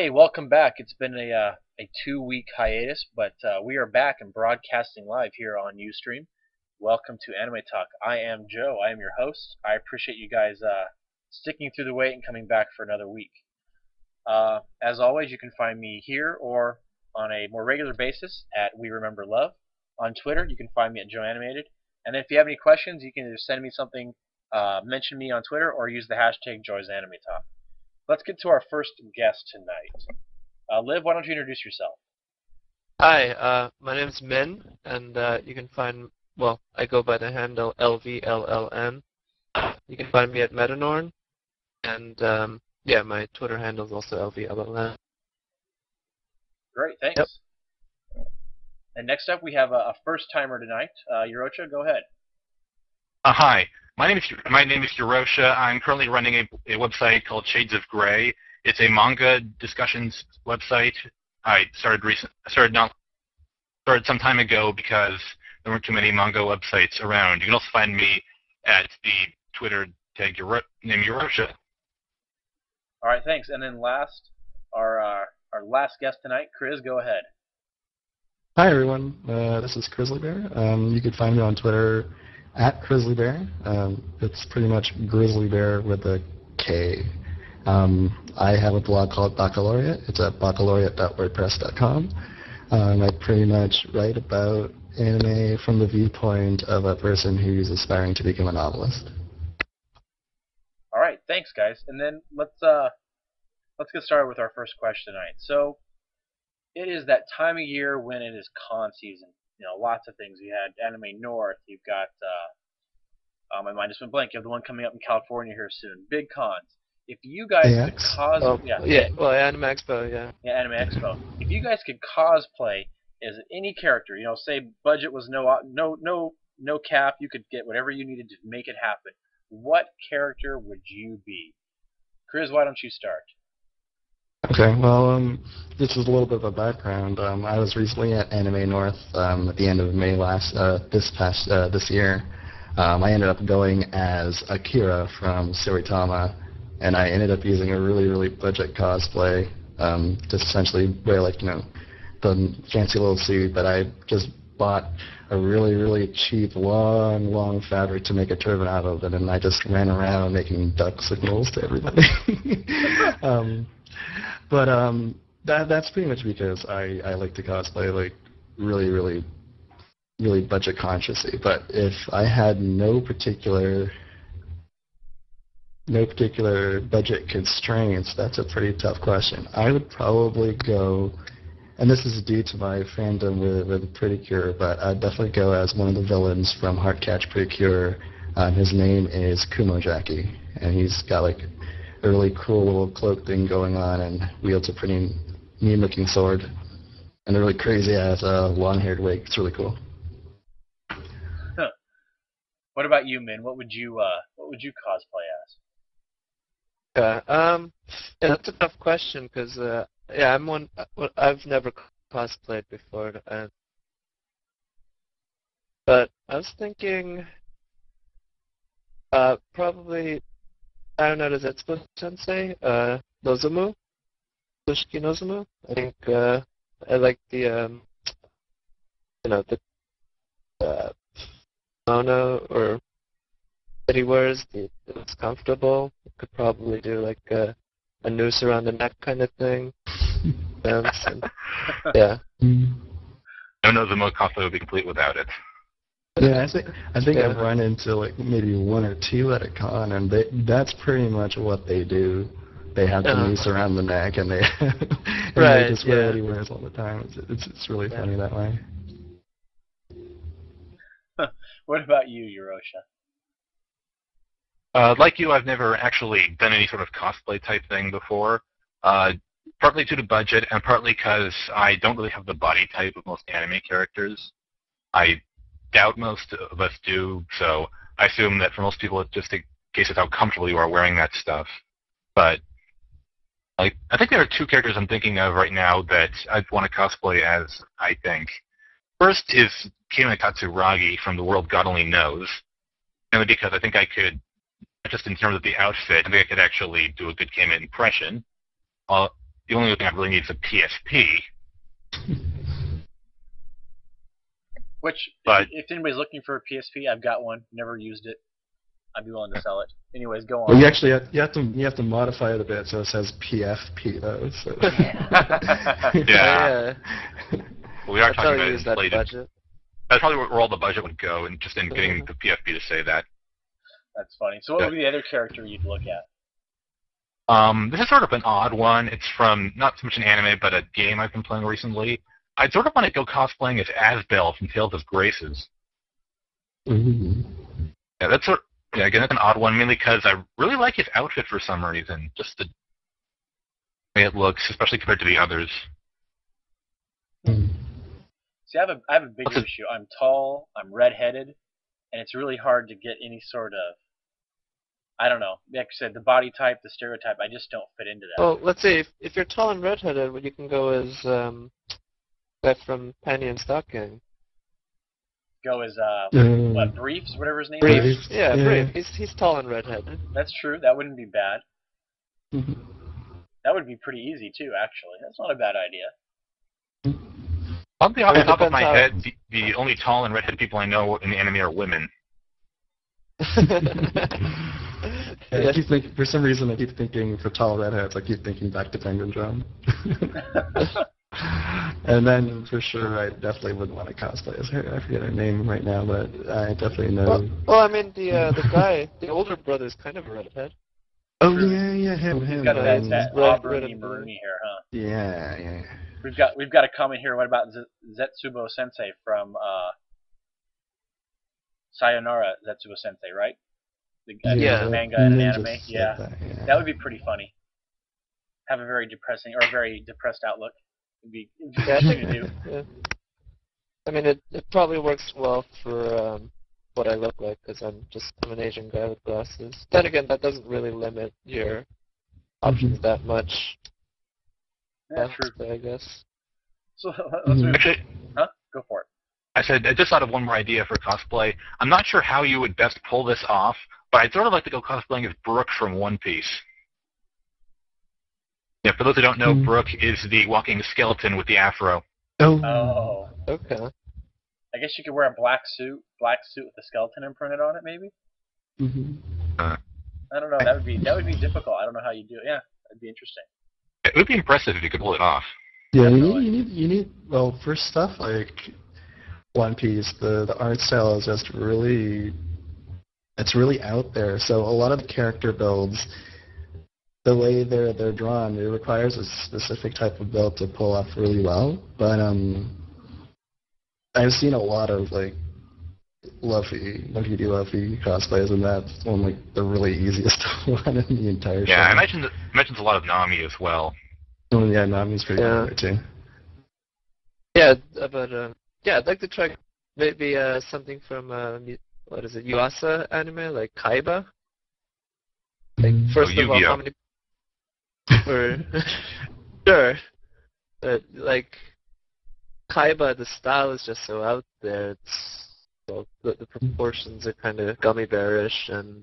Hey, welcome back. It's been a 2 week hiatus, but we are back and broadcasting live here on Ustream. Welcome to Anime Talk. I am Joe. I am your host. I appreciate you guys sticking through the wait and coming back for another week. As always, you can find me here or on a more regular basis at We Remember Love. On Twitter, you can find me at Joe Animated. And if you have any questions, you can either send me something, mention me on Twitter, or use the hashtag JoysAnimeTalk. Let's get to our first guest tonight. Liv, why don't you introduce yourself? Hi, my name is Min, and you can find, well, I go by the handle LVLLN. You can find me at Metanorn, and yeah, my Twitter handle is also LVLLN. Great, thanks. Yep. And next up, we have a first-timer tonight. Yorocha, go ahead. Hi, my name is Yorosha. I'm currently running a website called Shades of Grey. It's a manga discussions website. I started some time ago because there weren't too many manga websites around. You can also find me at the Twitter tag named Yorosha. All right, thanks. And then last, our last guest tonight, Chris, go ahead. Hi everyone, this is Grizzly Bear. You can find me on Twitter at Grizzly Bear. It's pretty much Grizzly Bear with a K. I have a blog called Baccalaureate. It's at baccalaureate.wordpress.com. I pretty much write about anime from the viewpoint of a person who's aspiring to become a novelist. All right, thanks, guys. And then let's get started with our first question tonight. So, it is that time of year when it is con season. You know, lots of things. You had Anime North. You've got my mind just went blank. You have the one coming up in California here soon. Big cons. If you guys could cosplay, well, Anime Expo, yeah. Yeah, Anime Expo. If you guys could cosplay as any character, you know, say budget was no cap, you could get whatever you needed to make it happen. What character would you be? Chris, why don't you start? Okay, well, this is a little bit of a background. I was recently at Anime North at the end of May this year. I ended up going as Akira from Saitama, and I ended up using a really budget cosplay, just essentially wear the fancy little suit, but I just bought a really cheap long fabric to make a turban out of it, and I just ran around making duck signals to everybody. But that's pretty much because I like to cosplay like really budget consciously. But if I had no particular budget constraints, that's a pretty tough question. I would probably go, and this is due to my fandom with Pretty Cure, but I'd definitely go as one of the villains from Heartcatch Pretty Cure. His name is Kumojaki, and he's got like a really cool little cloak thing going on and wields a pretty mean-looking sword and a really crazy-ass long-haired wig. It's really cool. Huh. What about you, Min? What would you cosplay as? Yeah, that's a tough question because yeah, I've never cosplayed before, but I was thinking probably, I don't know, does that supposed to say Nozomu? Toshiki Nozomu? I think I like the the kimono or that he wears. It's comfortable. You could probably do like a noose around the neck kind of thing. And, yeah. No Nozomu cosplay would be complete without it. Yeah, I think I've run into like maybe one or two at a con, and that's pretty much what they do. They have the noose around the neck, and they they just wear what he wears all the time. It's really funny that way. What about you, Yorosha? Like you, I've never actually done any sort of cosplay type thing before. Partly due to budget, and partly because I don't really have the body type of most anime characters. I doubt most of us do, so I assume that for most people it's just a case of how comfortable you are wearing that stuff. But I think there are two characters I'm thinking of right now that I'd want to cosplay as, I think. First is Kame Katsuragi from The World God Only Knows, mainly because I think I could, just in terms of the outfit, I think I could actually do a good Kame impression. the only thing I really need is a PSP. Which, But if anybody's looking for a PSP, I've got one. Never used it. I'd be willing to sell it. Anyways, go on. Well, you actually you have to modify it a bit so it says PFP though. So. Yeah. Well, we are That's how talking you about use that inflated. budget. That's probably where all the budget would go, and just in getting the PFP to say that. That's funny. So what would be the other character you'd look at? This is sort of an odd one. It's from not so much an anime, but a game I've been playing recently. I'd sort of want to go cosplaying as Asbel from Tales of Graces. Mm-hmm. Yeah, again, that's an odd one, mainly because I really like his outfit for some reason. Just the way it looks, especially compared to the others. See, I have a bigger issue. I'm tall, I'm redheaded, and it's really hard to get any sort of, I don't know, like I said, the body type, the stereotype, I just don't fit into that. Well, let's say if you're tall and redheaded, well, you can go as that from Penny and Stocking. Go as, what, Briefs, whatever his name Brief. is? Yeah, Brief. He's tall and redheaded. That's true. That wouldn't be bad. Mm-hmm. That would be pretty easy, too, actually. That's not a bad idea. Probably off the top of depends my how- head, the only tall and redheaded people I know in the anime are women. I keep thinking, for some reason, I keep thinking for tall redheads, I keep thinking back to Penguin Drum. And then, for sure, I definitely wouldn't want to cosplay as her. I forget her name right now, but I definitely know. Well, I mean, the guy, the older brother is kind of a redhead. Oh, yeah, him. He's got that red auburn-y, and blue. maroony hair, huh? Yeah. We've got a comment here. What about Zetsubo Sensei from Sayonara Zetsubo Sensei, right? The manga and an anime. Yeah. That would be pretty funny. Have a very depressing or a very depressed outlook. It'd be interesting to do. Yeah. I mean, it probably works well for what I look like because I'm an Asian guy with glasses. Then again, that doesn't really limit your options that much. That's true. I guess. So let's move. Actually, Huh? Go for it. I just thought of one more idea for cosplay. I'm not sure how you would best pull this off, but I'd sort of like to go cosplaying as Brooke from One Piece. Yeah, for those who don't know, Brooke is the walking skeleton with the afro. Oh. Okay. I guess you could wear a black suit with a skeleton imprinted on it, maybe. I don't know. That would be difficult. I don't know how you do it. Yeah, that'd be interesting. It would be impressive if you could pull it off. Yeah, you need well, for stuff like One Piece, the art style is just really out there. So a lot of the character builds, the way they're drawn, it requires a specific type of build to pull off really well. But I've seen a lot of like Luffy cosplays, and that's one like the really easiest one in the entire show. Yeah, I mentions a lot of Nami as well. Oh yeah, Nami's pretty good too. Yeah, but I'd like to try maybe something from what is it, Yuasa anime, like Kaiba. Like first of all, how many? Sure, but like Kaiba, the style is just so out there. It's the proportions are kind of gummy bearish, and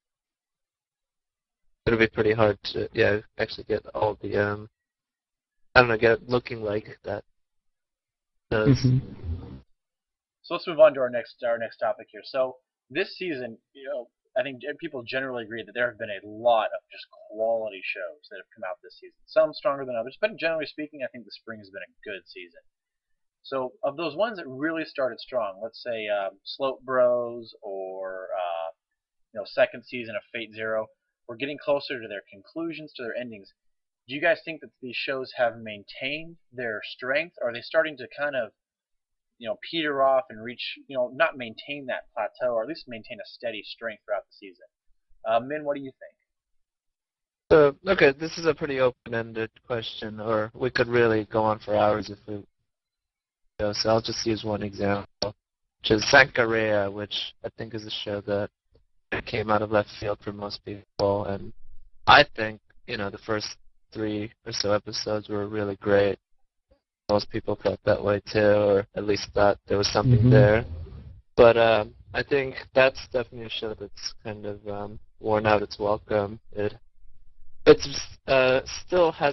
it'll be pretty hard to actually get all the get it looking like that. Does. So let's move on to our next topic here. So this season, I think people generally agree that there have been a lot of just quality shows that have come out this season. Some stronger than others, but generally speaking, I think the spring has been a good season. So of those ones that really started strong, let's say Slope Bros or second season of Fate Zero, we're getting closer to their conclusions, to their endings. Do you guys think that these shows have maintained their strength? Or are they starting to kind of, peter off and reach, not maintain that plateau, or at least maintain a steady strength throughout the season? Min, what do you think? Okay, this is a pretty open-ended question, or we could really go on for hours if we. So I'll just use one example, which is Sankarea, which I think is a show that came out of left field for most people, and I think the first 3 or so episodes were really great. Most people felt that way too, or at least thought there was something there. But I think that's definitely a show that's kind of worn out its welcome. It still has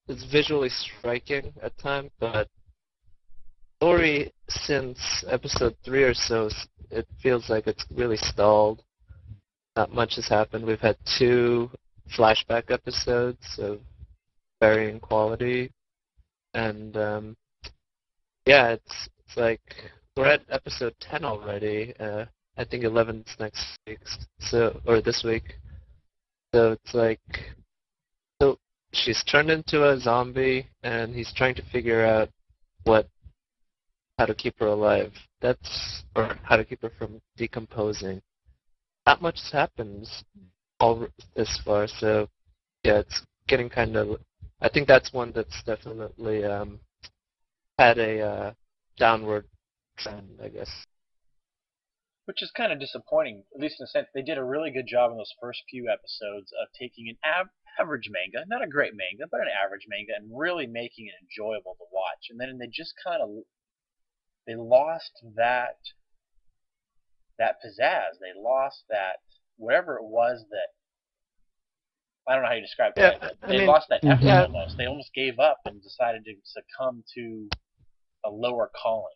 it's visually striking at times, but story since episode 3 or so, it feels like it's really stalled. Not much has happened. We've had 2 flashback episodes of varying quality, and yeah, it's like we're at episode 10 already. I think 11's next week, or this week. So it's like, so she's turned into a zombie, and he's trying to figure out how to keep her alive. Or how to keep her from decomposing. Not much happens all this far, so yeah, it's getting kind of. I think that's one that's definitely had a downward trend, I guess. Which is kind of disappointing, at least in a sense. They did a really good job in those first few episodes of taking an average manga, not a great manga, but an average manga, and really making it enjoyable to watch. And then they just kind of they lost that pizzazz. They lost that whatever it was that I don't know how you describe it. Yeah, They lost that effort yeah. almost. They almost gave up and decided to succumb to a lower calling.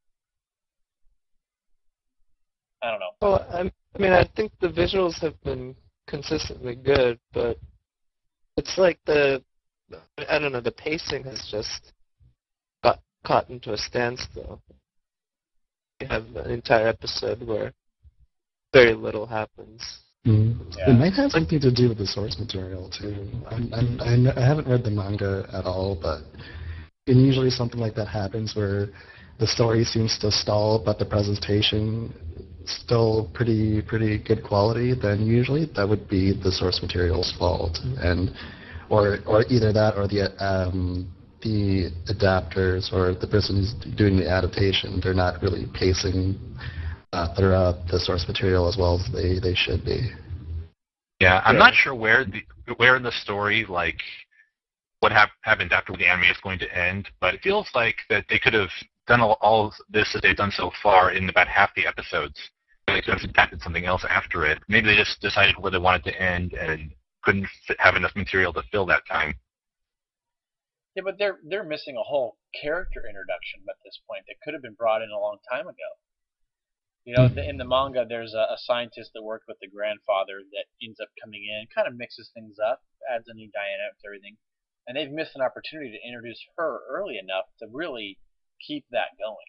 I don't know. Well, I mean, I think the visuals have been consistently good, but it's like I don't know, the pacing has just got caught into a standstill. You have an entire episode where very little happens. Yeah. It might have something to do with the source material too. I haven't read the manga at all, but usually something like that happens where the story seems to stall, but the presentation still pretty good quality. Then usually that would be the source material's fault, or either that or the adapters or the person who's doing the adaptation. They're not really pacing throughout the source material as well as they should be. Yeah, I'm not sure where in the story, like, what happened after the anime is going to end, but it feels like that they could have done all this that they've done so far in about half the episodes. They could have adapted something else after it. Maybe they just decided where they wanted to end and couldn't have enough material to fill that time. Yeah, but they're missing a whole character introduction at this point that could have been brought in a long time ago. You know, in the manga, there's a scientist that worked with the grandfather that ends up coming in, kind of mixes things up, adds a new dynamic to everything, and they've missed an opportunity to introduce her early enough to really keep that going.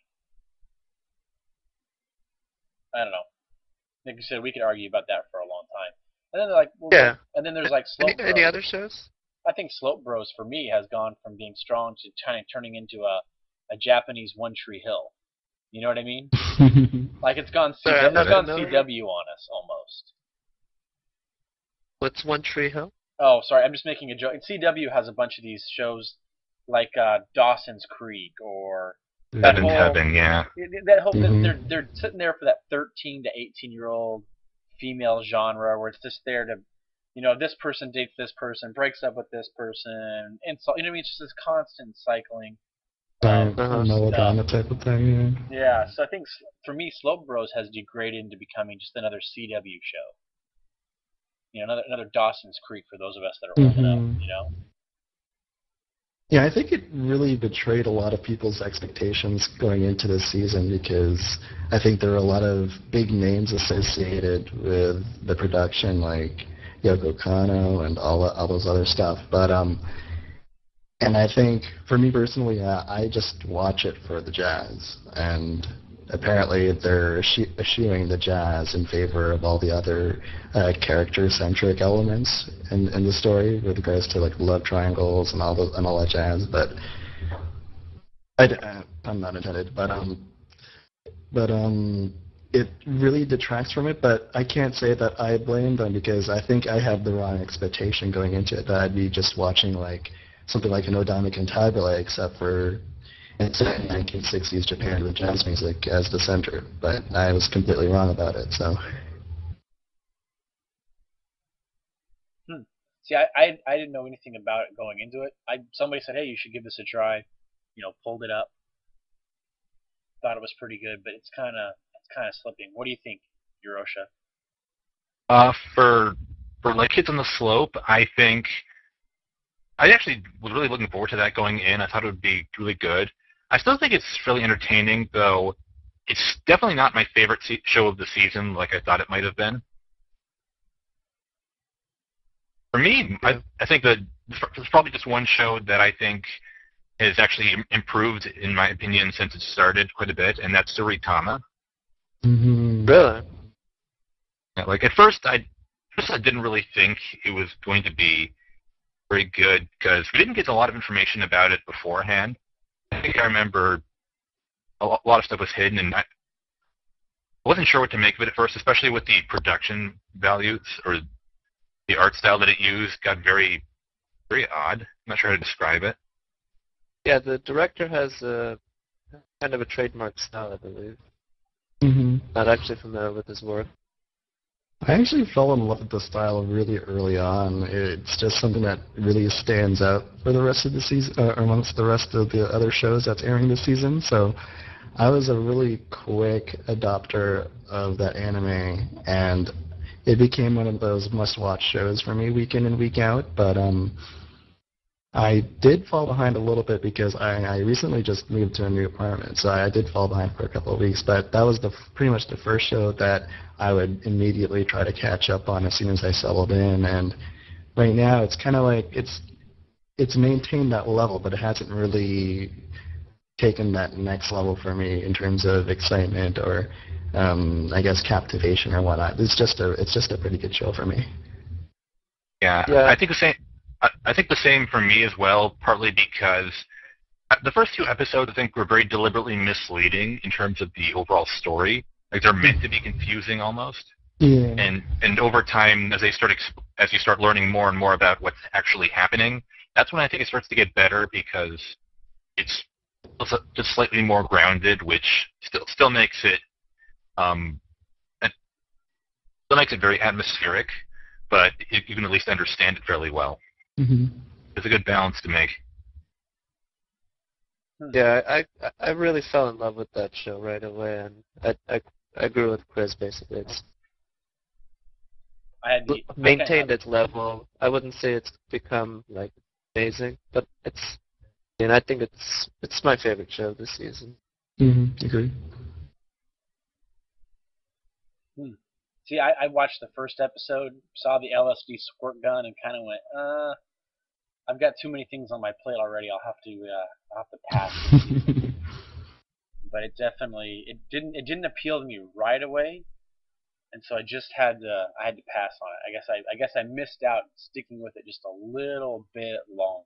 I don't know. Like you said, we could argue about that for a long time. And then they're like, well, Yeah. And then there's like Slope Bros. Any other shows? I think Slope Bros for me has gone from being strong to turning into a Japanese One Tree Hill. You know what I mean? Like it's gone CW on us almost. What's One Tree Hill? Oh, sorry, I'm just making a joke. CW has a bunch of these shows like Dawson's Creek or Heaven's Heaven, yeah. That whole they're sitting there for that 13 to 18-year-old female genre where it's just there to, you know, this person dates this person, breaks up with this person, insult. You know what I mean? It's just this constant cycling. Melodrama type of thing, yeah. Yeah, so I think for me, Slope Bros has degraded into becoming just another CW show. You know, another Dawson's Creek for those of us that are old enough, you know? Yeah, I think it really betrayed a lot of people's expectations going into this season because I think there were a lot of big names associated with the production, like Yoko Kanno and all those other stuff. But and I think for me personally, I just watch it for the jazz, and apparently they're eschewing the jazz in favor of all the other character-centric elements in the story with regards to like love triangles and all that jazz. But I'm not intended, but it really detracts from it. But I can't say that I blame them because I think I have the wrong expectation going into it. That I'd be just watching like something like an Odama Cantabile, except for it's set in 1960s Japan with jazz music as the center, but I was completely wrong about it. So. See, I didn't know anything about it going into it. Somebody said, hey, you should give this a try. You know, pulled it up. Thought it was pretty good, but it's kind of slipping. What do you think, Eurosha? For like Kids on the Slope, I think I actually was really looking forward to that going in. I thought it would be really good. I still think it's really entertaining, though it's definitely not my favorite show of the season like I thought it might have been. For me, Yeah. I think that there's probably just one show that I think has actually improved, in my opinion, since it started quite a bit, and that's Saritama. Mm-hmm. Really? Yeah, like at first I didn't really think it was going to be very good because we didn't get a lot of information about it beforehand. I think I remember a lot of stuff was hidden, and I wasn't sure what to make of it at first, especially with the production values or the art style that it used got very, very odd. I'm not sure how to describe it. Yeah, the director has a kind of a trademark style, I believe. Mm-hmm. Not actually familiar with his work. I actually fell in love with the style really early on. It's just something that really stands out for the rest of the season, amongst the rest of the other shows that's airing this season. So I was a really quick adopter of that anime, and it became one of those must-watch shows for me week in and week out. But I did fall behind a little bit because I recently just moved to a new apartment, so I did fall behind for a couple of weeks. But that was pretty much the first show that I would immediately try to catch up on as soon as I settled in. And right now, it's kind of like it's maintained that level, but it hasn't really taken that next level for me in terms of excitement or I guess captivation or whatnot. It's just a pretty good show for me. Yeah, Yeah. I think the same. I think the same for me as well, partly because the first two episodes I think were very deliberately misleading in terms of the overall story. Like they're meant to be confusing almost. Yeah. And over time, as you start learning more and more about what's actually happening, that's when I think it starts to get better because it's just slightly more grounded, which still makes it very atmospheric, but you can at least understand it fairly well. Mm-hmm. It's a good balance to make. Yeah, I really fell in love with that show right away, and I agree with Chris basically. It's maintained its level. I wouldn't say it's become like amazing, but I think it's my favorite show this season. Mm-hmm. Agree. See, I watched the first episode, saw the LSD squirt gun, and kind of went, I've got too many things on my plate already. I'll have to pass. But it didn't appeal to me right away, and so I had to pass on it. I guess I missed out sticking with it just a little bit longer.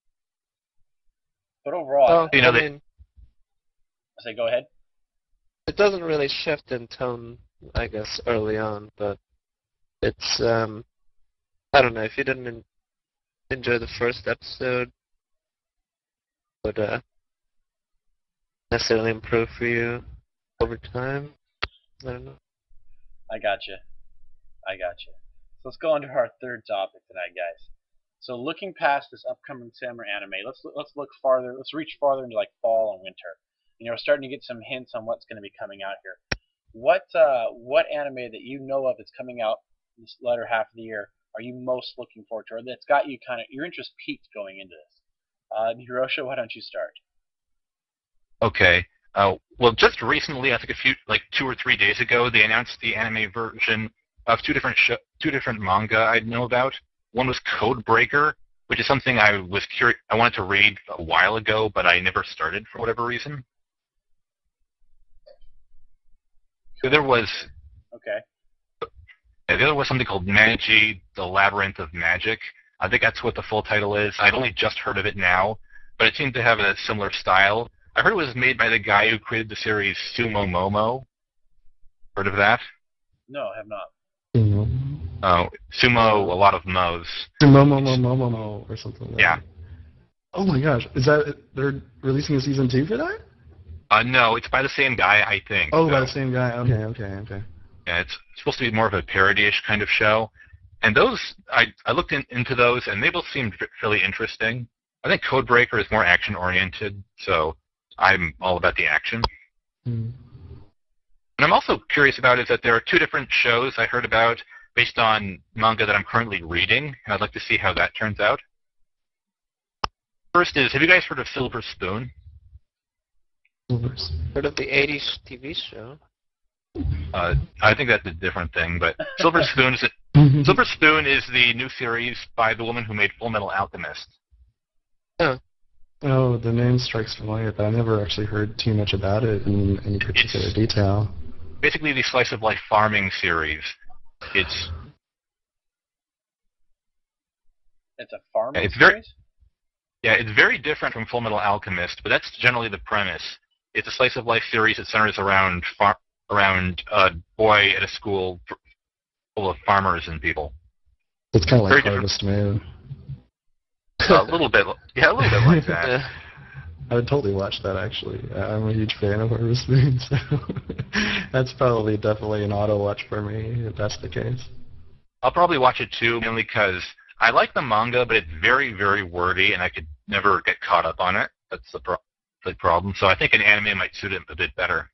But overall, I mean, I say go ahead. it doesn't really shift in tone, I guess, early on, but it's I don't know, if you didn't enjoy the first episode, would necessarily improve for you over time. I don't know. I gotcha. So let's go on to our third topic tonight, guys. So looking past this upcoming summer anime, let's look farther. Let's reach farther into like fall and winter. We're starting to get some hints on what's going to be coming out here. What anime that you know of that's coming out this latter half of the year are you most looking forward to, or that's got you kind of your interest peaked going into this? Hirosha, why don't you start? Okay. Well, just recently, I think 2 or 3 days ago, they announced the anime version of two different manga I know about. One was Codebreaker, which is something I wanted to read a while ago, but I never started for whatever reason. So there was. Okay. The other was something called Magi, The Labyrinth of Magic. I think that's what the full title is. I'd only just heard of it now, but it seemed to have a similar style. I heard it was made by the guy who created the series Sumo Momo. Heard of that? No, I have not. Oh, Sumo, a lot of mo's. Momo or something like that. Yeah. Oh my gosh, is that they're releasing a season 2 for that? No, it's by the same guy, I think. Oh, by the same guy. Okay. Yeah, it's supposed to be more of a parody-ish kind of show. And those, I looked into those, and they both seemed fairly interesting. I think Codebreaker is more action-oriented, so I'm all about the action. Mm. And I'm also curious about is that there are 2 different shows I heard about based on manga that I'm currently reading, and I'd like to see how that turns out. First is, have you guys heard of Silver Spoon? Heard of the 80s TV show? I think that's a different thing, but Silver Spoon is the new series by the woman who made Full Metal Alchemist. Oh. Oh, the name strikes familiar, but I never actually heard too much about it in any particular detail. Basically, the slice of life farming series. It's a farming series? It's very different from Full Metal Alchemist, but that's generally the premise. It's a slice of life series that centers around a boy at a school full of farmers and people. It's kind of like Harvest Moon. A little bit like that. Yeah. I would totally watch that, actually. I'm a huge fan of Harvest Moon, so that's probably definitely an auto-watch for me, if that's the case. I'll probably watch it, too, mainly because I like the manga, but it's very, very wordy, and I could never get caught up on it. That's the problem. So I think an anime might suit it a bit better.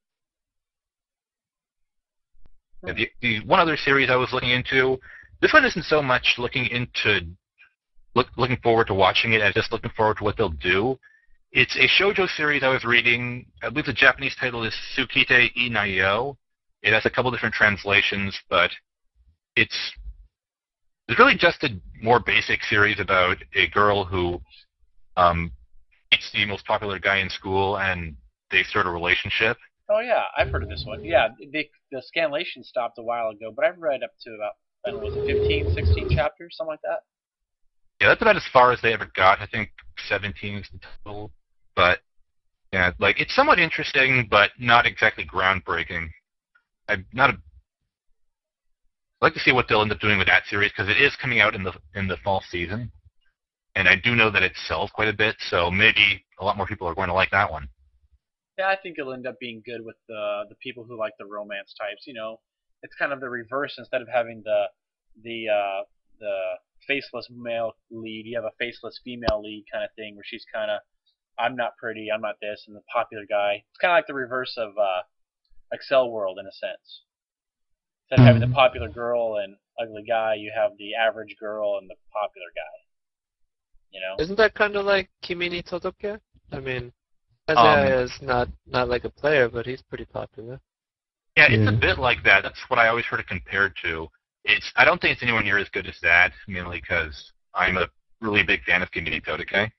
The one other series I was looking into, this one isn't so much looking forward to watching it as just looking forward to what they'll do. It's a shoujo series I was reading. I believe the Japanese title is Tsukite I Naio. It has a couple different translations, but it's really just a more basic series about a girl who meets the most popular guy in school, and they start a relationship. Oh yeah, I've heard of this one. Yeah, the scanlation stopped a while ago, but I've read up to about, I don't know, was it 15, 16 chapters, something like that? Yeah, that's about as far as they ever got. I think 17 is the total. But, yeah, like, it's somewhat interesting, but not exactly groundbreaking. I'd like to see what they'll end up doing with that series, because it is coming out in the fall season. And I do know that it sells quite a bit, so maybe a lot more people are going to like that one. Yeah, I think it'll end up being good with the people who like the romance types. You know, it's kind of the reverse. Instead of having the faceless male lead, you have a faceless female lead kind of thing, where she's kind of, I'm not pretty, I'm not this, and the popular guy. It's kind of like the reverse of Excel World in a sense. Instead of having the popular girl and ugly guy, you have the average girl and the popular guy. You know? Isn't that kind of like Kimi ni Todoke? I mean, Kazaya is not like a player, but he's pretty popular. Yeah, it's a bit like that. That's what I always heard it compared to. I don't think it's anywhere near as good as that, mainly because I'm a really big fan of Kimi ni Todoke.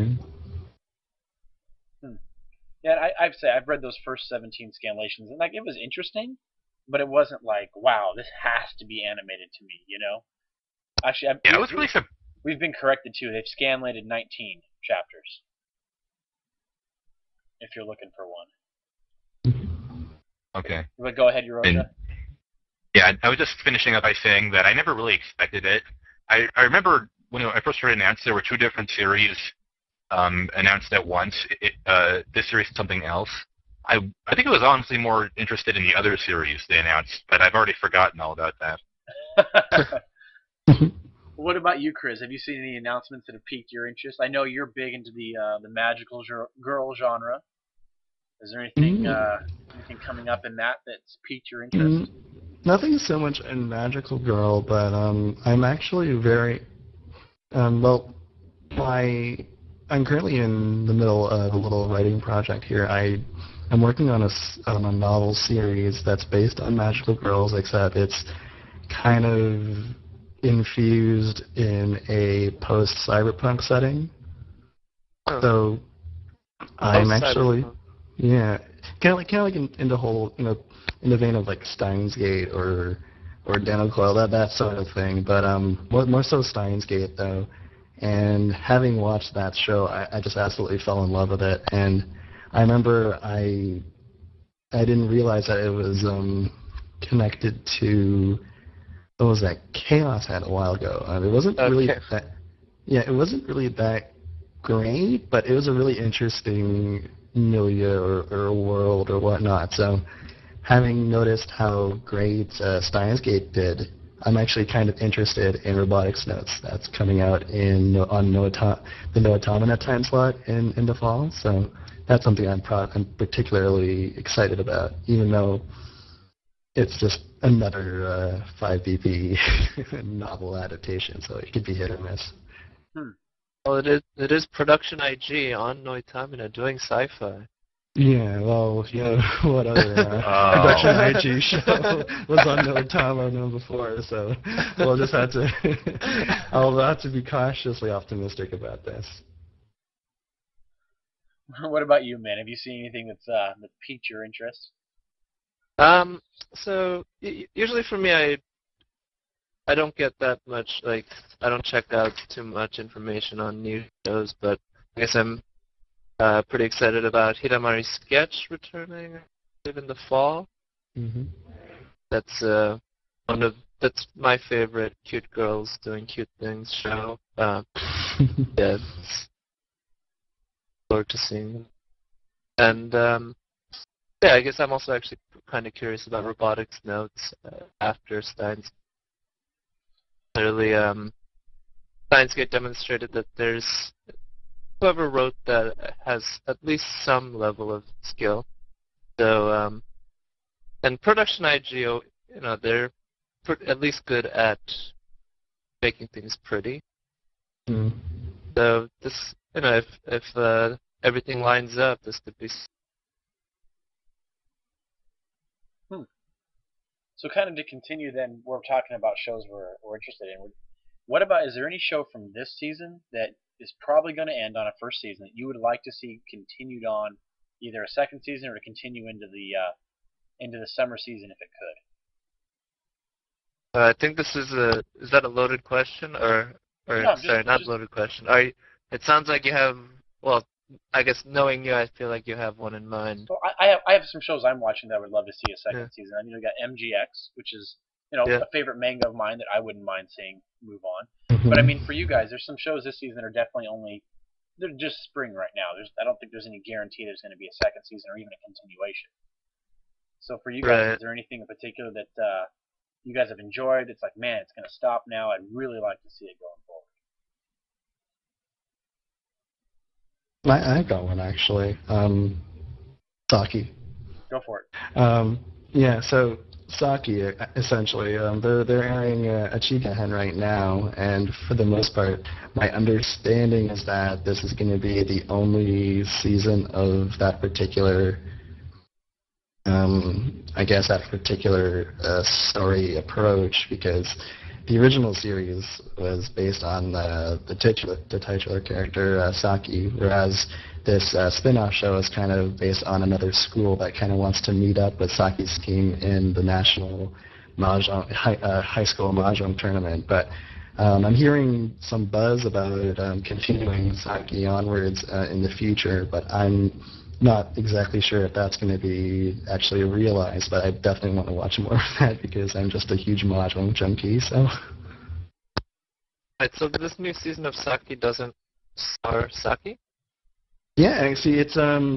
Yeah, I've read those first 17 scanlations, and like it was interesting, but it wasn't like, wow, this has to be animated to me, you know? Actually, I was really surprised. We've been corrected too. They've scanlated 19 chapters. If you're looking for one. Okay. But go ahead, Euroja. Yeah, I was just finishing up by saying that I never really expected it. I remember when I first heard it announced, there were two different series announced at once. This series and something else. I think I was honestly more interested in the other series they announced, but I've already forgotten all about that. What about you, Chris? Have you seen any announcements that have piqued your interest? I know you're big into the magical girl genre. Is there anything coming up in that's piqued your interest? Nothing so much in Magical Girl, but I'm actually very I'm currently in the middle of a little writing project here. I'm working on a novel series that's based on Magical Girls, except it's kind of infused in a post-cyberpunk setting. So I'm actually, kind of like in the whole, in the vein of like Steins Gate or Daniel Coyle, that sort of thing. But more so Steins Gate though. And having watched that show, I just absolutely fell in love with it. And I remember I didn't realize that it was connected to, what was that, Chaos had a while ago. It wasn't really that. Yeah, it wasn't really that great, but it was a really interesting milieu or world or whatnot. So having noticed how great Steins Gate did, I'm actually kind of interested in Robotics Notes. That's coming out on the No Automata time slot in the fall. So that's something I'm particularly excited about, even though it's just another 5BP novel adaptation, so it could be hit or miss. Well, it is Production IG on Noitamina doing sci-fi. Yeah, well, you know, what other production IG show was on Notamina before, so we'll just have to, I'll have to be cautiously optimistic about this. What about you, man? Have you seen anything that piqued your interest? So usually for me, I don't get that much, like, I don't check out too much information on new shows, but I guess I'm pretty excited about Hidamari Sketch returning, I believe, in the fall. Mm-hmm. That's that's my favorite cute girls doing cute things show. Yeah, it's forward to seeing them. And yeah, I guess I'm also actually kind of curious about Robotics Notes after Steins. Clearly, Steins Gate demonstrated that there's whoever wrote that has at least some level of skill. So, and Production IGO, you know, they're at least good at making things pretty. Mm. So this, you know, if everything lines up, this could be. So kind of to continue then, we're talking about shows we're interested in. What about, is there any show from this season that is probably going to end on a first season that you would like to see continued on either a second season or to continue into the summer season if it could? I think this is that a loaded question or No, sorry, not loaded question. It sounds like you have, well, I guess knowing you, I feel like you have one in mind. So I have some shows I'm watching that I would love to see a second season. I mean, we got MGX, which is a favorite manga of mine that I wouldn't mind seeing move on. Mm-hmm. But I mean, for you guys, there's some shows this season that are definitely they're just spring right now. I don't think there's any guarantee there's going to be a second season or even a continuation. So for you guys, is there anything in particular that you guys have enjoyed? It's like, man, it's going to stop now. I'd really like to see it going forward. I got one actually. Saki. Go for it. Yeah, so Saki, essentially, they're airing a Chica Hen right now, and for the most part, my understanding is that this is going to be the only season of that particular, I guess, that particular story approach, because the original series was based on the titular character, Saki, whereas this spin-off show is kind of based on another school that kind of wants to meet up with Saki's team in the national mahjong, high school mahjong tournament. But I'm hearing some buzz about continuing Saki onwards in the future, but I'm not exactly sure if that's going to be actually realized, but I definitely want to watch more of that because I'm just a huge mahjong junkie, so. Right, so this new season of Saki doesn't star Saki? Yeah, see, it's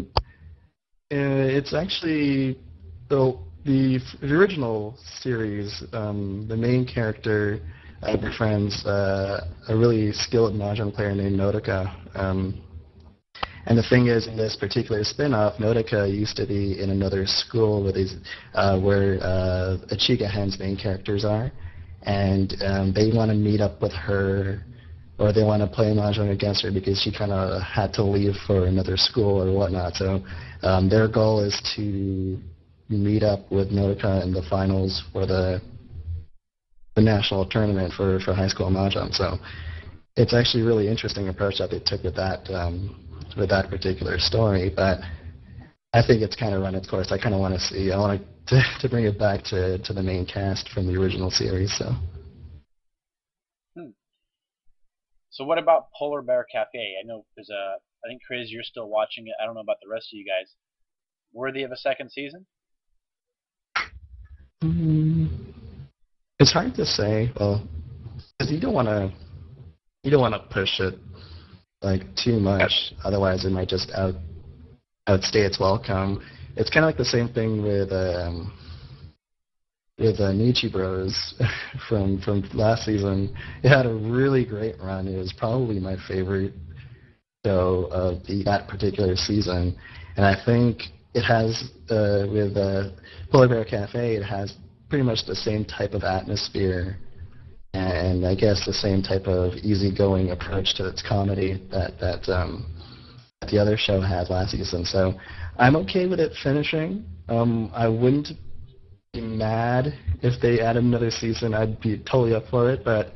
actually the original series. The main character befriends a really skilled mahjong player named Nodoka. And the thing is, in this particular spin-off, Nodoka used to be in another school with where Ichiga Hen's main characters are, and they want to meet up with her, or they want to play mahjong against her because she kind of had to leave for another school or whatnot. So their goal is to meet up with Nodoka in the finals for the national tournament for high school mahjong. So it's actually a really interesting approach that they took with that particular story, but I think it's kind of run its course. I kind of want to see, I want to bring it back to the main cast from the original series. So what about Polar Bear Cafe? I know I think Chris, you're still watching it. I don't know about the rest of you guys. Worthy of a second season? It's hard to say. Well, because you don't want to push it like too much, otherwise it might just outstay its welcome. It's kind of like the same thing with Nichi Bros from last season. It had a really great run. It was probably my favorite show of that particular season, and I think it has with Polar Bear Cafe, it has pretty much the same type of atmosphere and I guess the same type of easygoing approach to its comedy that the other show had last season. So I'm okay with it finishing. I wouldn't be mad if they added another season. I'd be totally up for it, but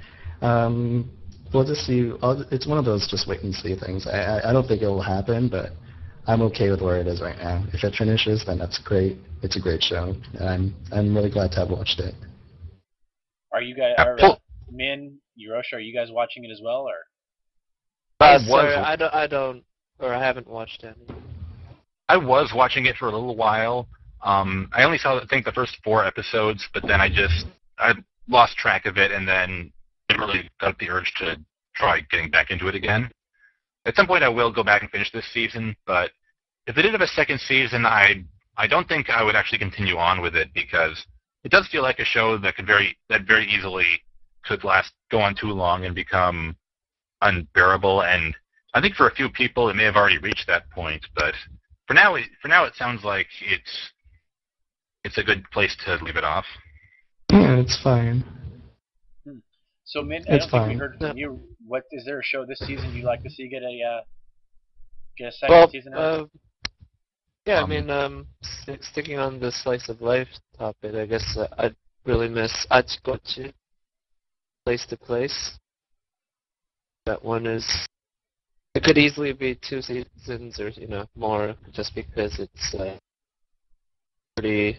we'll just see. It's one of those just wait and see things. I don't think it will happen, but I'm okay with where it is right now. If it finishes, then that's great. It's a great show, and I'm really glad to have watched it. Are you guys, Min, Yorosha, are you guys watching it as well, or? Sorry, I don't, or I haven't watched any. I was watching it for a little while. I only saw, I think, the first 4 episodes, but then I lost track of it, and then didn't really got the urge to try getting back into it again. At some point, I will go back and finish this season, but if they did have a second season, I don't think I would actually continue on with it, because it does feel like a show that very easily could go on too long and become unbearable. And I think for a few people, it may have already reached that point. But for now, it sounds like it's a good place to leave it off. Yeah, it's fine. So, Min, I don't think we heard from you. What is there a show this season you'd like to see get a second season out? Yeah, I mean, sticking on the slice of life topic, I guess I'd really miss Achikochi, Place to Place. That one it could easily be 2 seasons or, more, just because it's pretty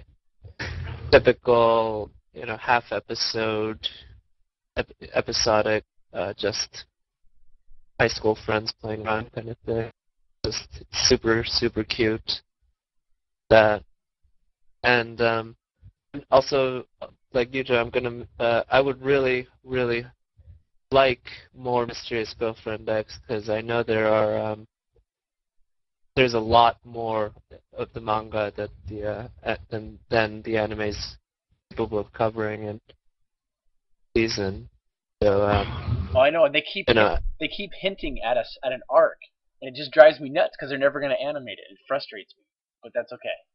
typical, half episode, episodic, just high school friends playing around kind of thing. Just super, super cute. That, and also, like you, Joe, I would really, really like more Mysterious Girlfriend X, because I know there's a lot more of the manga that than the anime's capable of covering in season. So I know, and they keep hinting at us at an arc, and it just drives me nuts because they're never going to animate it. It frustrates me, but that's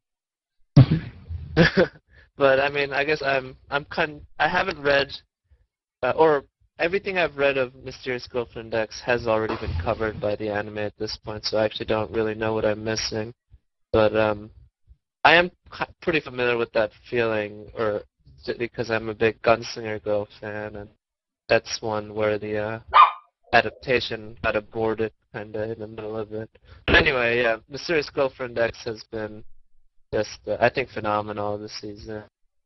okay. But I mean, I guess I haven't read, or everything I've read of Mysterious Girlfriend X has already been covered by the anime at this point, so I actually don't really know what I'm missing. But I am pretty familiar with that feeling, or because I'm a big Gunslinger Girl fan, and that's one where the adaptation got aborted kind of in the middle of it. But anyway, yeah, Mysterious Girlfriend X has been just, I think, phenomenal this season.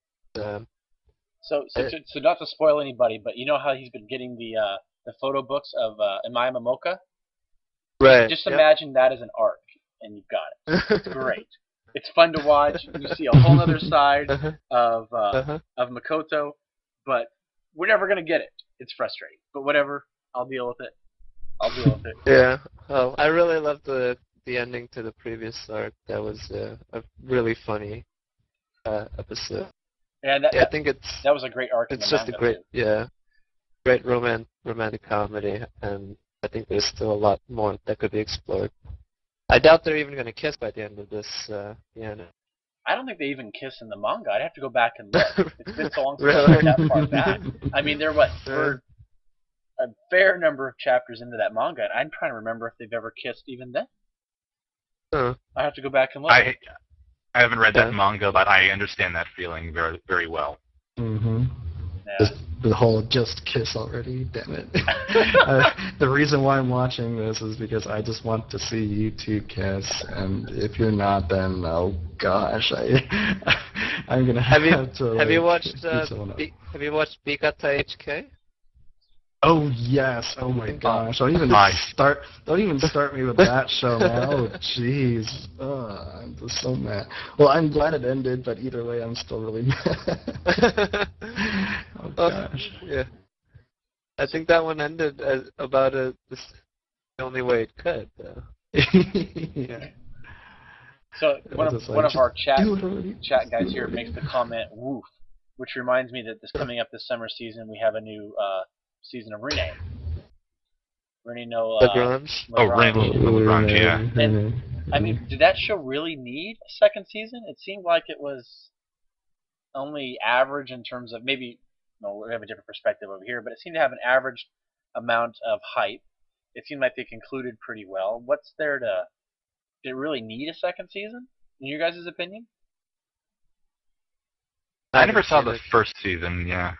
So not to spoil anybody, but you know how he's been getting the photo books of Imai Momoka? Right. Just imagine that as an arc, and you've got it. It's great. It's fun to watch. You see a whole other side of Makoto, but we're never going to get it. It's frustrating. But whatever, I'll deal with it. Yeah. Oh, I really loved the ending to the previous arc. That was a really funny episode. Yeah, I think that was a great arc. It's just a great romantic comedy, and I think there's still a lot more that could be explored. I doubt they're even going to kiss by the end of this. I don't think they even kiss in the manga. I'd have to go back and look. It's been so long since Really? I read that far back. I mean, they're a fair number of chapters into that manga, and I'm trying to remember if they've ever kissed even then. I have to go back and look. I haven't read that manga, but I understand that feeling very, very well. Mm-hmm. Yeah. The whole just kiss already, damn it. The reason why I'm watching this is because I just want to see you two kiss, and if you're not, then oh gosh, I'm gonna have to. Have you watched Bikata HK? Oh yes! Oh my gosh! Don't even start me with that show, man. Oh jeez! I'm just so mad. Well, I'm glad it ended, but either way, I'm still really mad. Oh gosh! Yeah, I think that one ended about the only way it could. Yeah. So one of our chat guys here makes the comment "woof," which reminds me that coming up this summer season, we have a new season of Rene. Rene no Lagrange. Lagrange, yeah. And I mean, did that show really need a second season? It seemed like it was only average in terms of maybe we have a different perspective over here, but it seemed to have an average amount of hype. It seemed like they concluded pretty well. What's there to? Did it really need a second season, in your guys' opinion? I never saw the first season. Yeah.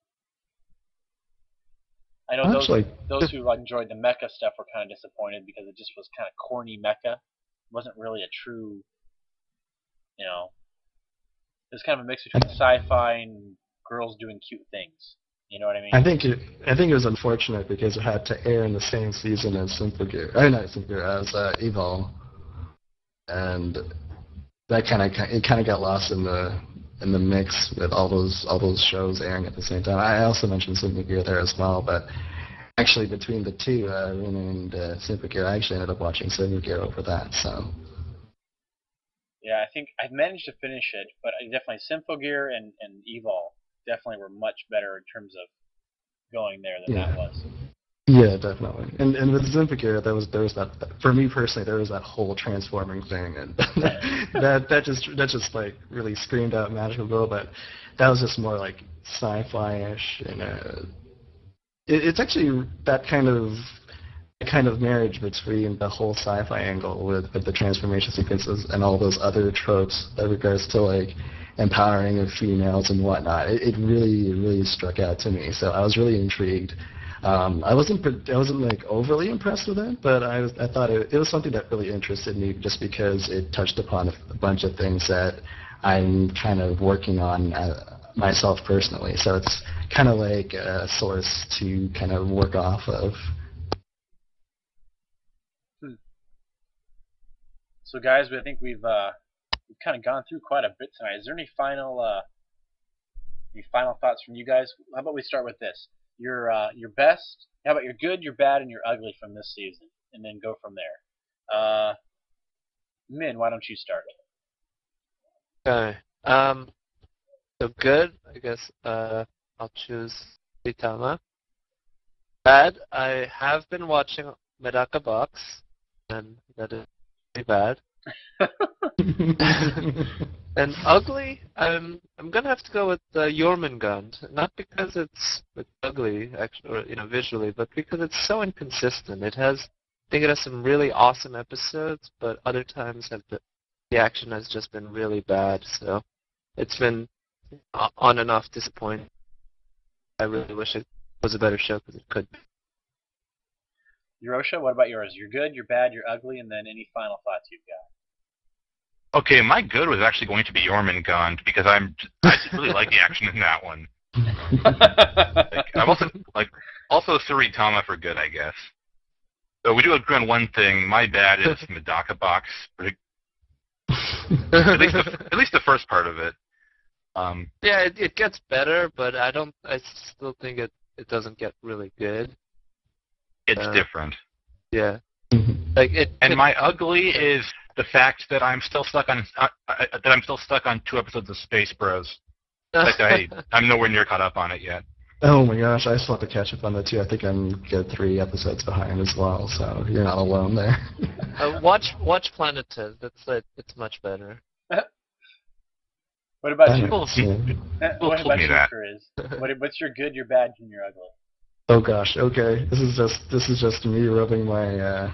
I know those who enjoyed the mecha stuff were kind of disappointed because it just was kind of corny mecha. It wasn't really a true, it was kind of a mix between sci-fi and girls doing cute things. You know what I mean? I think it was unfortunate because it had to air in the same season as Symphogear. Not Symphogear, as Evol, and that kind of got lost in the mix with all those shows airing at the same time. I also mentioned Symphogear there as well, but actually between the two, Runa and Symphogear, I actually ended up watching Symphogear over that. So. Yeah, I think I managed to finish it, but definitely Symphogear and Evol definitely were much better in terms of going there than that was. Yeah, definitely. And with Symphogear, there was that, for me personally, there was that whole transforming thing, and that just like really screamed out Magical Girl, but that was just more like sci-fi-ish, and it's actually that kind of marriage between the whole sci-fi angle with the transformation sequences and all those other tropes that regards to like empowering of females and whatnot. It really struck out to me, so I was really intrigued. I wasn't like overly impressed with it, but I thought it was something that really interested me just because it touched upon a bunch of things that I'm kind of working on myself personally. So it's kind of like a source to kind of work off of. So guys, I think we've kind of gone through quite a bit tonight. Is there any final thoughts from you guys? How about we start with this? Your best. How about your good, your bad, and your ugly from this season, and then go from there. Min, why don't you start? Okay. So good, I guess. I'll choose Saitama. Bad, I have been watching Medaka Box, and that is pretty bad. And ugly, I'm gonna have to go with Jormungand, not because it's ugly, actually, or visually, but because it's so inconsistent. I think it has some really awesome episodes, but other times the action has just been really bad. So it's been on and off disappointing. I really wish it was a better show because it could be. Eurosha, what about yours? You're good, you're bad, you're ugly, and then any final thoughts you've got? Okay, my good was actually going to be Jormungand because I just really like the action in that one. I'm also Saitama for good, I guess. So we do agree on one thing. My bad is Medaka Box, at least the first part of it. Yeah, it gets better, but I still think it doesn't get really good. It's different. Yeah. And my ugly is the fact that I'm still stuck on 2 episodes of Space Bros. I'm nowhere near caught up on it yet. Oh my gosh, I still have to catch up on that too. I think I'm good 3 episodes behind as well, so you're not alone there. Watch Planet Tez. It's much better. What about you? People What about you, Chris? What's your good, your bad, and your ugly? Oh gosh, okay. This is just me rubbing my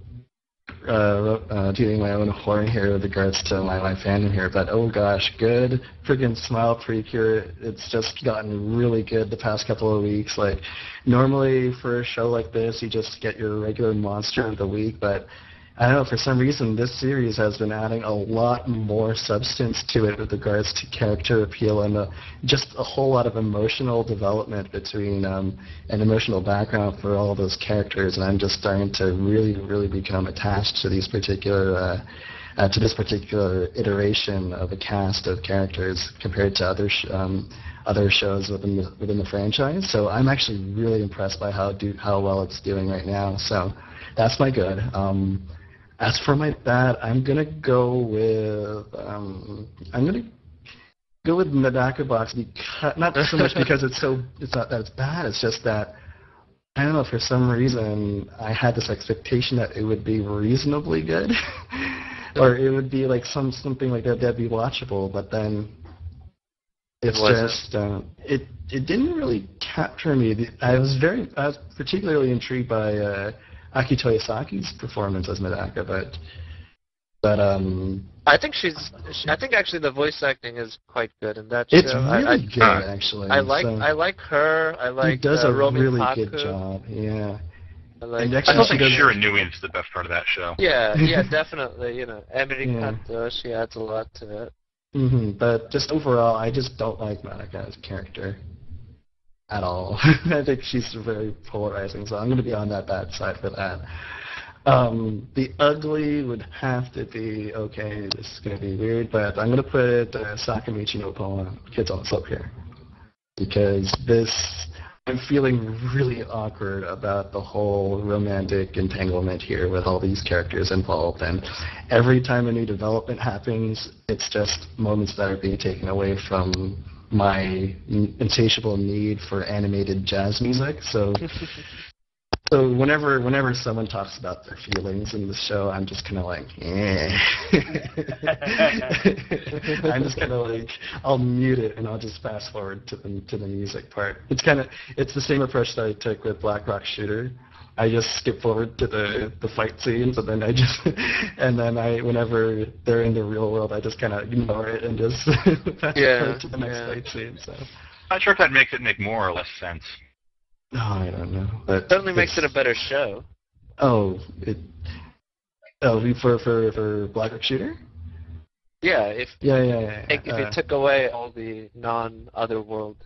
tooting my own horn here with regards to my fandom here, but oh gosh, good freaking Smile Precure. It's just gotten really good the past couple of weeks. Like normally for a show like this, you just get your regular monster of the week, but I don't know, for some reason this series has been adding a lot more substance to it with regards to character appeal and just a whole lot of emotional development between an emotional background for all those characters, and I'm just starting to really become attached to these particular to this particular iteration of a cast of characters compared to other shows within the franchise. So I'm actually really impressed by how well it's doing right now. So that's my good. As for my bad, I'm gonna go with Medaka Box, because not so much because it's not that it's bad. It's just that I don't know, for some reason I had this expectation that it would be reasonably good, or it would be like something like that'd be watchable. But then It's wasn't. just it didn't really capture me. I was particularly intrigued by Aki Toyosaki's performance as Medaka, but I think I think actually the voice acting is quite good in that it's show. really good actually. I like her. I He like does a Romi really Haku. good job. Yeah. I like. And I actually, still she think does. Shiranui is the best part of that show. Yeah, definitely. Emily Yeah. Kato, she adds a lot to it. But just overall, I just don't like Monica as a character at all. I think she's very polarizing, so I'm going to be on that bad side for that. The ugly would have to be, okay, this is going to be weird, but I'm going to put Sakamichi no Poma, Kids on the Slope here. Because I'm feeling really awkward about the whole romantic entanglement here with all these characters involved, and every time a new development happens, it's just moments that are being taken away from my insatiable need for animated jazz music. So whenever someone talks about their feelings in the show, I'm just kind of like, eh. I'm just kind of like, I'll mute it and I'll just fast forward to the music part. It's the same approach that I took with Black Rock Shooter. I just skip forward to the fight scenes, and then whenever they're in the real world, I just kind of ignore it and just fast forward to the next fight scene. So. Not sure if that makes it make more or less sense. Oh, I don't know. But Certainly makes it a better show. For Black Rock Shooter? Yeah, if If you took away all the non-otherworld.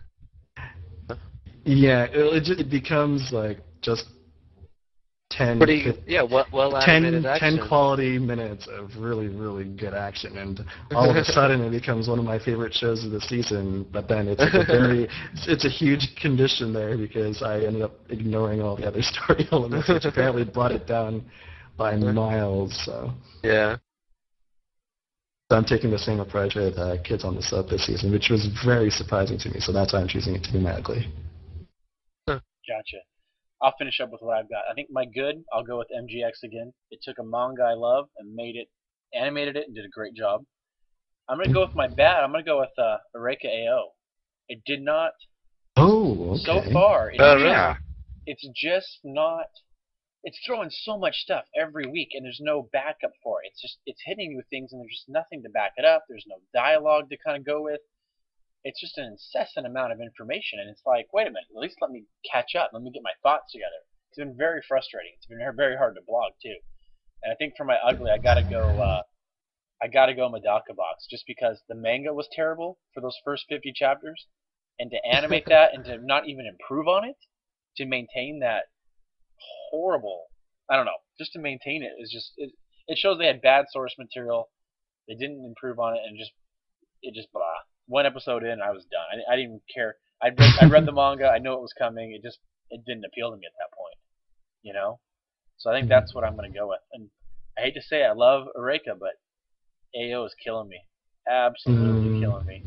Yeah, it becomes like just 10 animated action. 10 quality minutes of really, really good action, and all of a sudden it becomes one of my favorite shows of the season, but then it's like it's a huge condition there because I ended up ignoring all the other story elements, which apparently brought it down by miles, so. Yeah. So I'm taking the same approach with Kids on the Slope this season, which was very surprising to me, so that's why I'm choosing it to be my ugly. Gotcha. I'll finish up with what I've got. I think my good, I'll go with MGX again. It took a manga I love and animated it, and did a great job. I'm going to go with my bad. I'm going to go with Eureka AO. It did not. Oh, okay. So far, it's just not. It's throwing so much stuff every week, and there's no backup for it. It's hitting you with things, and there's just nothing to back it up. There's no dialogue to kind of go with. It's just an incessant amount of information, and it's like, wait a minute, at least let me catch up. Let me get my thoughts together. It's been very frustrating. It's been very hard to blog too. And I think for my ugly, I gotta go Medaka Box, just because the manga was terrible for those first 50 chapters, and to animate that and to not even improve on it, to maintain that horrible, I don't know, just to maintain it is just it shows they had bad source material. They didn't improve on it, and it just blah. One episode in, I was done. I didn't even care. I read the manga. I knew it was coming. It didn't appeal to me at that point, you know. So I think that's what I'm gonna go with. And I hate to say I love Eureka, but AO is killing me. Absolutely killing me.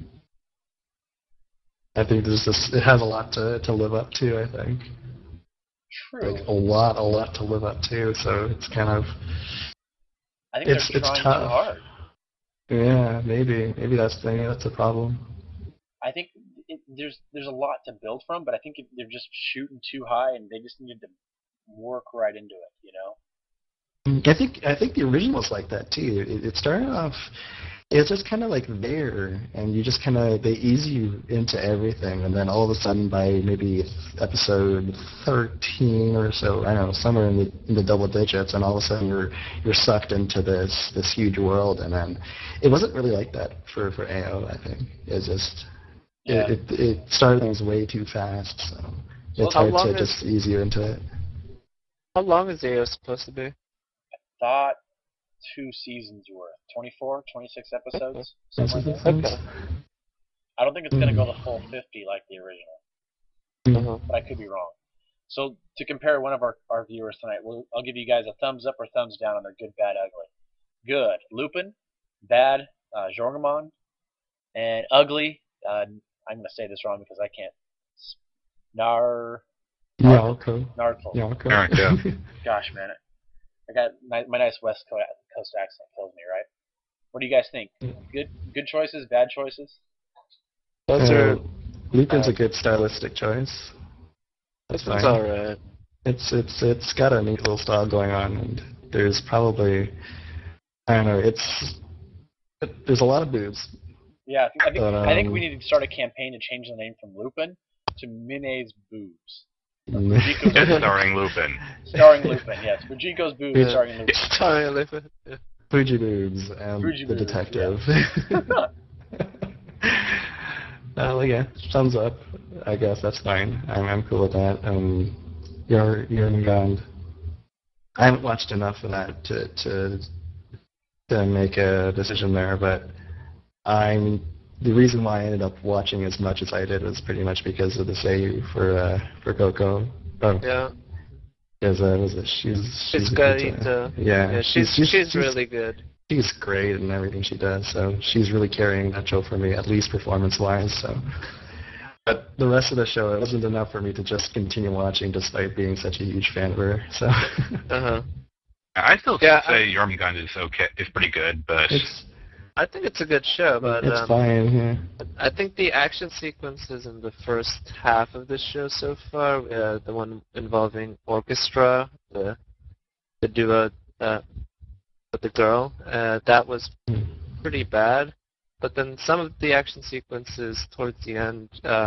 I think it has a lot to live up to. I think. True. Like a lot to live up to. So it's kind of. I think they're trying too hard. Yeah, maybe that's a problem. I think there's a lot to build from, but I think they're just shooting too high, and they just need to work right into it, you know. I think the original was like that too. It started off, it's just kind of like there, and you just they ease you into everything, and then all of a sudden by maybe episode 13 or so, I don't know, somewhere in the double digits, and all of a sudden you're sucked into this huge world, and then it wasn't really like that for AO. I think it's just it started things way too fast, so it's hard to just ease you into it. How long is AO supposed to be? I thought 2 seasons worth, 24, 26 episodes, something like that. Okay. I don't think it's gonna go the full 50 like the original, but I could be wrong. So to compare one of our viewers tonight, I'll give you guys a thumbs up or thumbs down on their good, bad, ugly. Good, Lupin. Bad, Jorgemon. And ugly, I'm gonna say this wrong because I can't. Narco. Gosh, man. I got my nice West Coast accent kills me, right? What do you guys think? Good choices, bad choices? Those are Lupin's a good stylistic choice. That's Lupin's fine. alright. It's got a neat little style going on, and there's probably, I don't know, there's a lot of boobs. Yeah, I think we But, need to start a campaign to change the name from Lupin to Mine's Boobs. Starring Lupin. Starring Lupin, yes. Fujiko's Boobs Yeah. starring Lupin. Sorry, Lupin. Yeah. Fuji boobs and Fuji the boobs, detective. Yeah, thumbs up. I guess that's fine. I'm cool with that. Jormungand. I haven't watched enough of that to make a decision there, but the reason why I ended up watching as much as I did was pretty much because of the Seiyu for Coco. Oh, Yeah. she's She's a got good, Ito. yeah, She's really good. she's great in everything she does. So she's really carrying that show for me, at least performance-wise. So, but the rest of the show, it wasn't enough for me to just continue watching, despite being such a huge fan of her. So Uh-huh. I still Yeah, say Jormungand is pretty good, but I think it's a good show, but it's fine. Yeah. I think the action sequences in the first half of the show so far, the one involving orchestra, the duo with the girl, that was pretty bad. But then some of the action sequences towards the end,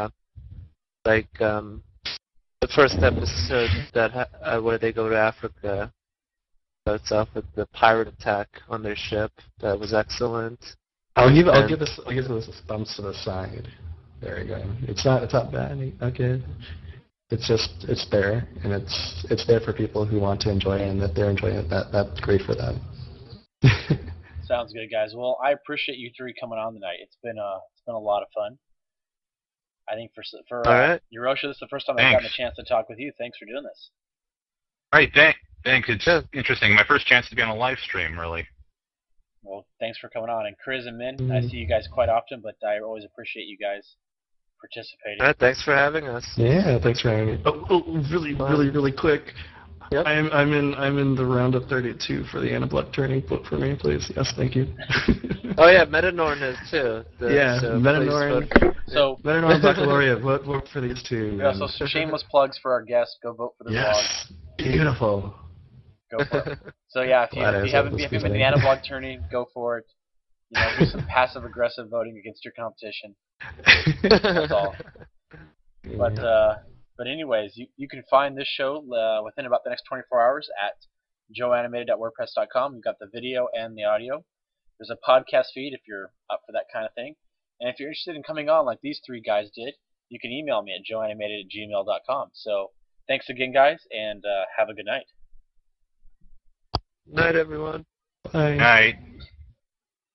like the first episode where they go to Africa, starts off with the pirate attack on their ship. That was excellent. I'll give And- this thumbs to the side. There you go. It's not bad. Okay. It's there, and it's there for people who want to enjoy it, and that they're enjoying it. That's great for them. Sounds good, guys. Well, I appreciate you three coming on tonight. It's been a lot of fun. I think for All right. Eurosha, this is the first time I've gotten a Thanks. chance to talk with you. Thanks for doing this. all right, thanks. It's Yeah. interesting. My first chance to be on a live stream, really. Well, thanks for coming on. And Chris and Min, I see you guys quite often, but I always appreciate you guys participating. All right, thanks for having us. Yeah, thanks for having me. Really quick. Yep. I'm in the round of 32 for the Anna Block turning. Vote for me, please. Yes, thank you. Oh yeah, Metanorn is too. Yeah, so Metanorn. please vote. So, Metanorn Baccalaureate. Vote for these two. yeah, so some shameless plugs for our guests. Go vote for the blog. Yes. Beautiful. Go for it. So yeah, if you haven't been in the Anablog tourney, go for it. You know, do some passive aggressive voting against your competition. That's all. But anyways, you can find this show within about the next 24 hours at joeanimated.wordpress.com. You've got the video and the audio. There's a podcast feed if you're up for that kind of thing. And if you're interested in coming on like these three guys did, you can email me at joeanimated@gmail.com. So thanks again, guys, and have a good night. Night, everyone. Bye. All right.